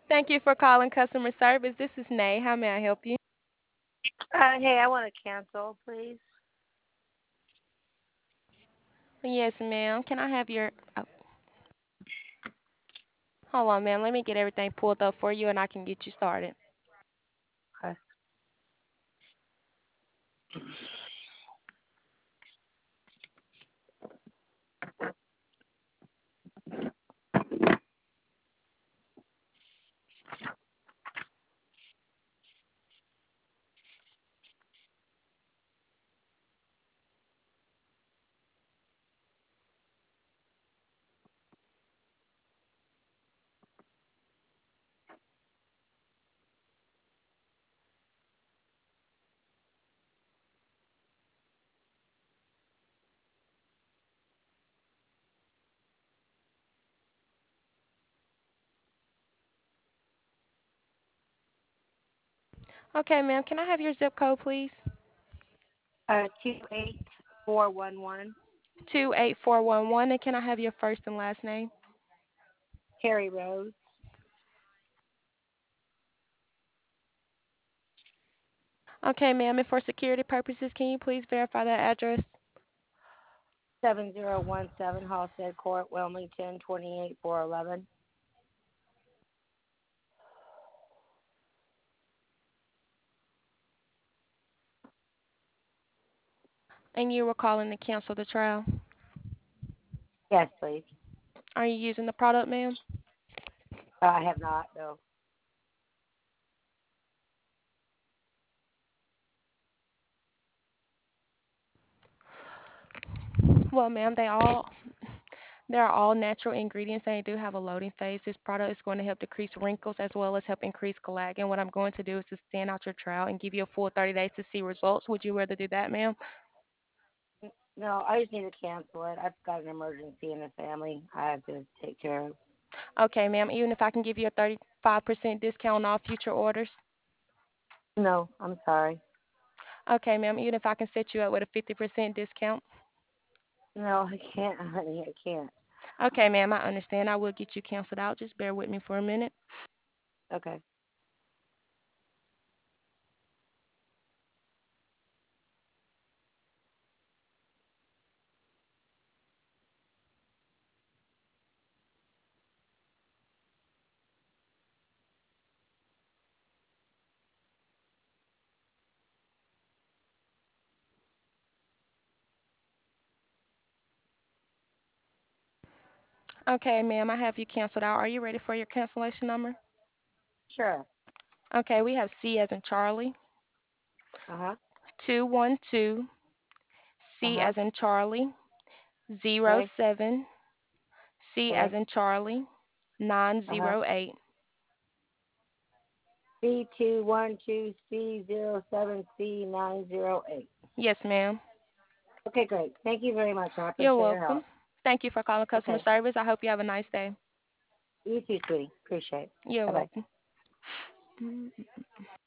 Thank you for calling customer service. This is Nay. How may I help you? Hey, I want to cancel, please. Yes, ma'am. Can I have your? Oh, hold on, ma'am. Let me get everything pulled up for you, and I can get you started. Okay. Okay, ma'am. Can I have your zip code, please? 28411 28411. And can I have your first and last name? Harry Rose, Okay, ma'am. And for security purposes, can you please verify that address? 7017 Halstead Court, Wilmington, 28411. And you were calling to cancel the trial. Yes, please. Are you using the product, ma'am? I have not, no. Well, ma'am, they're all natural ingredients and they do have a loading phase. This product is going to help decrease wrinkles as well as help increase collagen. What I'm going to do is to stand out your trial and give you a full 30 days to see results. Would you rather do that, ma'am? No, I just need to cancel it. I've got an emergency in the family I have to take care of. Okay, ma'am. Even if I can give you a 35% discount off future orders. No, I'm sorry. Okay, ma'am. Even if I can set you up with a 50% discount. No, I can't, honey. I can't. Okay, ma'am. I understand. I will get you canceled out. Just bear with me for a minute. Okay. Okay, ma'am. I have you canceled out. Are you ready for your cancellation number? Sure. Okay, we have C as in Charlie, Uh-huh. 212, C Uh-huh. as in Charlie, zero Okay. 07, C as Okay. in Charlie, Uh-huh. 908. B212C07C908. Yes, ma'am. Okay, great. Thank you very much. I You're appreciate your help. welcome. Thank you for calling customer Okay. service. I hope you have a nice day. You too, sweetie. Appreciate it. You're Bye bye. welcome.